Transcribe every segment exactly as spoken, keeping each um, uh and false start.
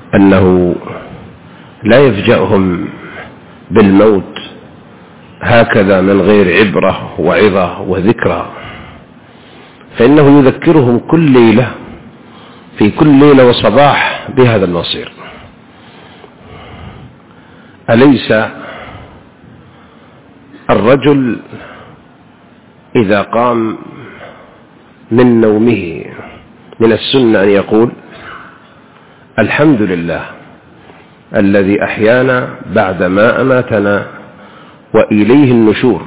أنه لا يفجأهم بالموت هكذا من غير عبرة وعظة وذكرى، فإنه يذكرهم كل ليلة في كل ليلة وصباح بهذا المصير. أليس الرجل إذا قام من نومه من السنة أن يقول الحمد لله الذي أحيانا بعدما أماتنا وإليه النشور؟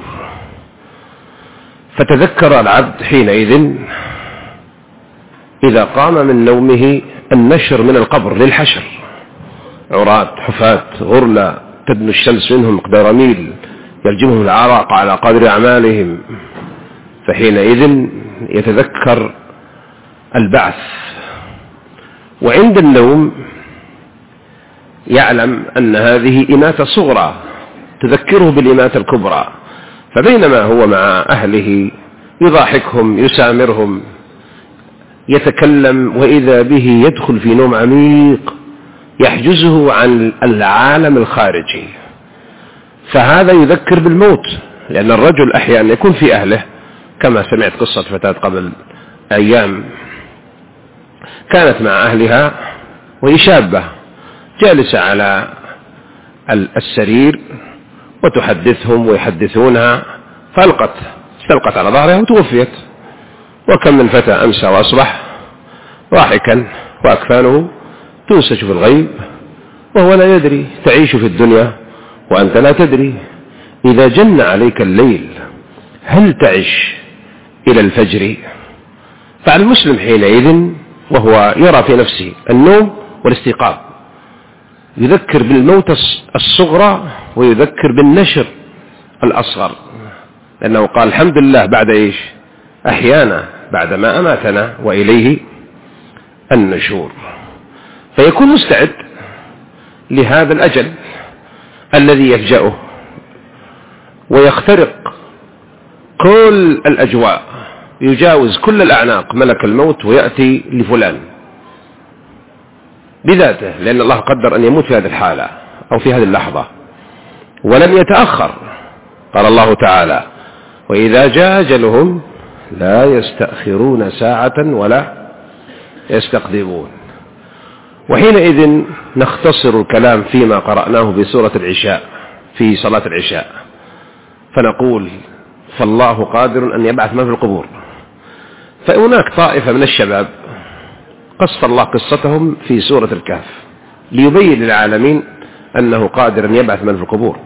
فتذكر العبد حينئذ إذا قام من نومه النشر من القبر للحشر، عراة حفاة غرلا تدنو الشمس منهم مقدار ميل، يلجمهم العراق على قدر أعمالهم، فحينئذ يتذكر البعث. وعند النوم يعلم أن هذه إماتة صغرى تذكره بالإماتة الكبرى، فبينما هو مع أهله يضاحكهم يسامرهم يتكلم، وإذا به يدخل في نوم عميق يحجزه عن العالم الخارجي، فهذا يذكر بالموت. لأن الرجل أحيانا يكون في أهله، كما سمعت قصة فتاة قبل أيام كانت مع أهلها وهي شابة جالسة على السرير وتحدثهم ويحدثونها، فألقت استلقت على ظهرها وتوفيت. وكم من فتى أمسى وأصبح ضاحكا وأكفانه تنسج في الغيب وهو لا يدري. تعيش في الدنيا وأنت لا تدري. إذا جن عليك الليل هل تعيش إلى الفجر؟ فالمسلم حينئذ وهو يرى في نفسه النوم والاستيقاظ يذكر بالموت الصغرى ويذكر بالنشر الأصغر، لأنه قال الحمد لله بعد إيش؟ أحيانا بعدما أماتنا وإليه النشور. فيكون مستعد لهذا الأجل الذي يفجأه ويخترق كل الأجواء، يجاوز كل الأعناق ملك الموت ويأتي لفلان بذاته، لأن الله قدر أن يموت في هذه الحالة أو في هذه اللحظة ولم يتأخر. قال الله تعالى وإذا جاء أجلهم لا يستأخرون ساعة ولا يستقدمون. وحينئذ نختصر الكلام فيما قرأناه في سورة العشاء في صلاة العشاء، فنقول فالله قادر أن يبعث من في القبور. فهناك طائفة من الشباب قص الله قصتهم في سورة الكهف ليبين للعالمين أنه قادر أن يبعث من في القبور،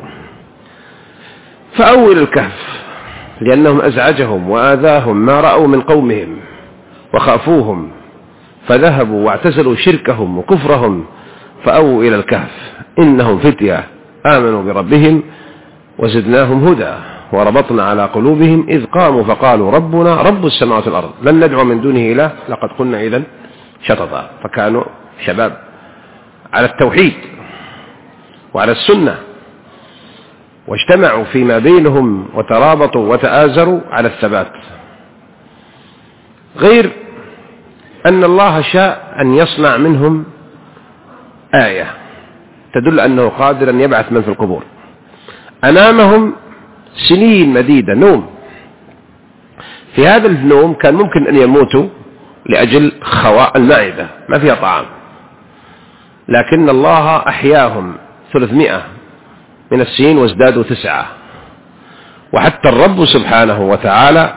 فأول الكهف لأنهم أزعجهم وآذاهم ما رأوا من قومهم وخافوهم فذهبوا واعتزلوا شركهم وكفرهم، فأووا إلى الكهف إنهم فتية آمنوا بربهم وزدناهم هدى وربطنا على قلوبهم إذ قاموا فقالوا ربنا رب السماوات والأرض لن ندعو من دونه إله لقد قلنا إذن شططا. فكانوا شباب على التوحيد وعلى السنة، واجتمعوا فيما بينهم وترابطوا وتآزروا على الثبات، غير أن الله شاء أن يصنع منهم آية تدل أنه قادر أن يبعث من في القبور. أمامهم سنين مديدة نوم، في هذا النوم كان ممكن أن يموتوا لأجل خواء المعدة ما فيها طعام، لكن الله أحياهم ثلاثمائة من السنين وازدادوا تسعة. وحتى الرب سبحانه وتعالى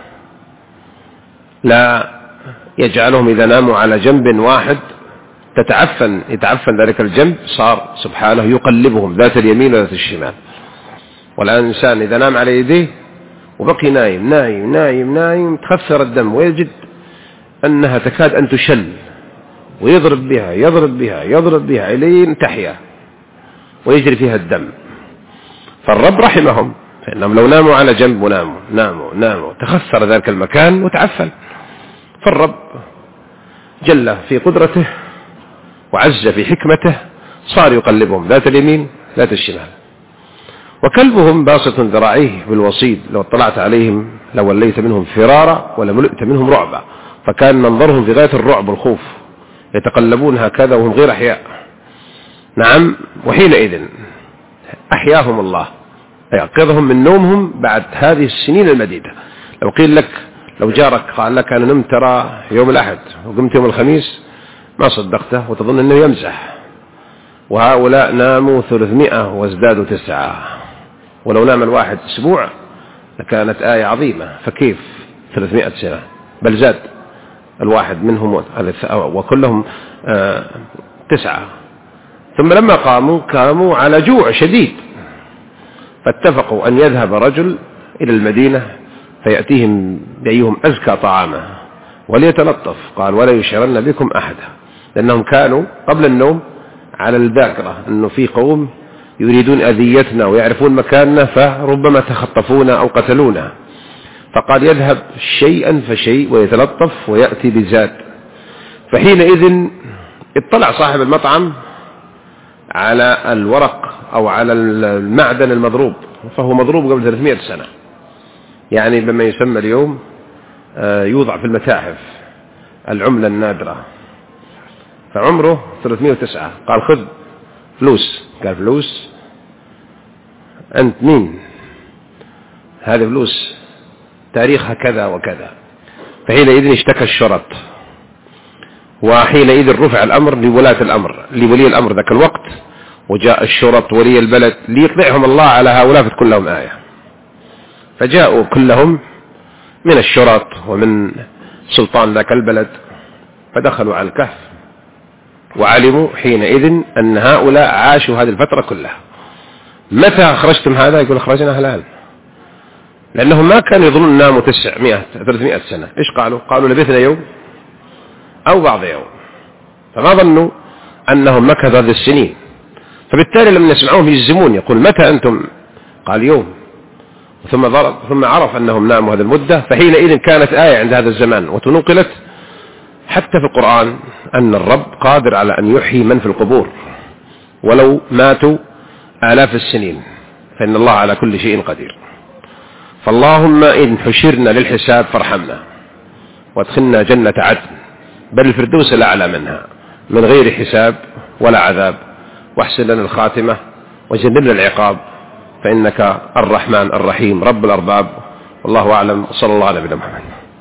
لا يجعلهم إذا ناموا على جنب واحد تتعفن يتعفن ذلك الجنب، صار سبحانه يقلبهم ذات اليمين وذات الشمال. والآن الإنسان إذا نام على يديه وبقي نايم نايم نايم نايم تخثر الدم ويجد أنها تكاد أن تشل، ويضرب بها يضرب بها يضرب بها إلين تحيا ويجري فيها الدم. فالرب رحمهم فإنهم لو ناموا على جنب وناموا ناموا ناموا تخثر ذلك المكان وتعفن. فالرب جل في قدرته وعز في حكمته صار يقلبهم ذات اليمين ذات الشمال. وكلبهم باسط ذراعيه بالوصيد لو اطلعت عليهم لو وليت منهم فرارا ولملئت منهم رعبا. فكان منظرهم في غاية الرعب والخوف، يتقلبون هكذا وهم غير أحياء نعم. وحينئذ أحياهم الله، يقظهم من نومهم بعد هذه السنين المديدة. لو قيل لك، لو جارك قال لك أنا نمت ترى يوم الأحد وقمت يوم الخميس، ما صدقته وتظن أنه يمزح. وهؤلاء ناموا ثلاثمائة وازدادوا تسعة، ولو نام الواحد أسبوع لكانت آية عظيمة، فكيف ثلاثمائة سنة؟ بل زاد الواحد منهم وكلهم آه تسعة. ثم لما قاموا قاموا على جوع شديد، فاتفقوا أن يذهب رجل إلى المدينة فيأتيهم بأيهم أزكى طعامه وليتلطف. قال ولا يشعرن بكم أحدا، لأنهم كانوا قبل النوم على الذاكرة أنه في قوم يريدون أذيتنا ويعرفون مكاننا فربما تخطفونا أو قتلونا. فقال يذهب شيئا فشيء ويتلطف ويأتي بزاد. فحينئذ اطلع صاحب المطعم على الورق أو على المعدن المضروب، فهو مضروب قبل ثلاثمائة سنة، يعني بما يسمى اليوم يوضع في المتاحف العملة النادرة، فعمره ثلاثمائة وتسعة. قال خذ فلوس. قال فلوس؟ أنت مين؟ هذه فلوس تاريخها كذا وكذا. فحينئذ اشتكى الشرط، وحينئذ رفع الأمر لولاة الأمر، لولي الأمر ذاك الوقت، وجاء الشرط ولي البلد ليطلعهم الله على هؤلاء فتكون لهم آية. فجاءوا كلهم من الشرط ومن سلطان ذاك البلد، فدخلوا على الكهف وعلموا حينئذ أن هؤلاء عاشوا هذه الفترة كلها. متى أخرجتم هذا؟ يقول أخرجناها الآن، لأنهم ما كانوا يظنون ناموا تسعمائة ثلاثمائة سنة. إيش قالوا؟ قالوا لبثنا يوم أو بعض يوم، فما ظنوا أنهم مكثوا هذه السنين. فبالتالي لما يسمعوهم يجزمون، يقول متى أنتم؟ قال يوم، ثم ضرب ثم عرف أنهم ناموا هذه المدة. فحينئذ كانت آية عند هذا الزمان وتنقلت حتى في القرآن أن الرب قادر على أن يحيي من في القبور ولو ماتوا آلاف السنين، فإن الله على كل شيء قدير. فاللهم إن حشرنا للحساب فارحمنا وادخلنا جنة عدن، بل الفردوس الأعلى منها، من غير حساب ولا عذاب، واحسن لنا الخاتمة وجنبنا العقاب، فإنك الرحمن الرحيم رب الأرباب. والله أعلم، صلى الله على نبينا محمد.